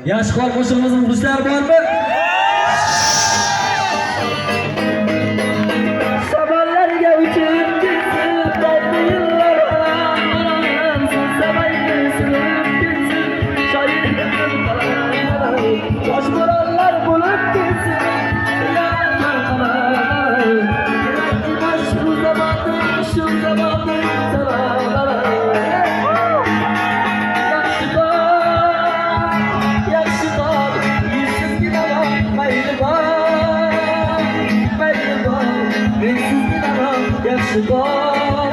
Yaş qo'shig'imizning muxlislari bormi? Samallarga uchib ketsin, daydi yillar alamsiz, samayga sinib ketsin, shoirlar yosh bo'ronlar bo'lib ketsin, yonlar qalar, kerak shu zamonning savolari. Yaxshi bor, yuzsizgina bor, mayli bor, mensizgina bor, yaxshi bor,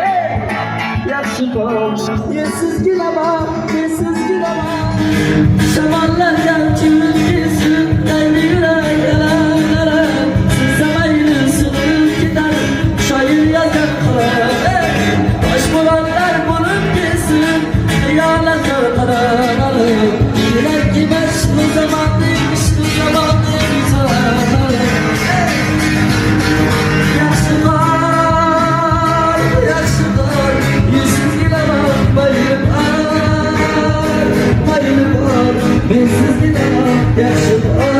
yuzsizgina bor, mensizgina bor. Shamonlarga uchib ketsin, daydi yurak yalanlar, samayli sinib ketar, shoir yozgan qalar, yosh bo'ronlar bo'lib ketsin, xiyonatga qarar. Kerak emas bu zamonning savolari. Yaxshi bor, yuzsizgina bor, mayli bor, mensizgina bor, yaxshi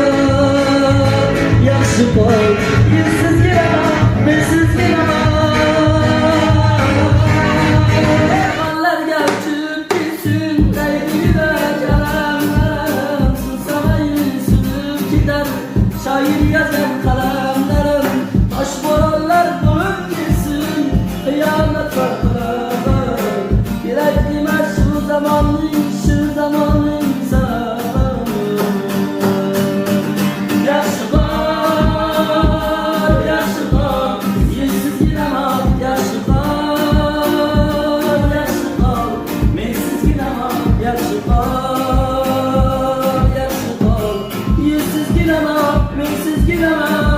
bor, yuzsizgina bor, mensizgina bor. Shamonlarga uchib ketsin, daydi yurak yalanlar, samayli sinib ketar, shoir yozgan qalamlarim, tosh bo'ronlar bo'lib ketsin, xiyonatga qarar. Kerak emas shu zamonning savolari. Yaxshi bor, yuzsizgina bor, yaxshi bor, mensizgina bor, yaxshi bor, yuzsizgina bor, mensizgina bor.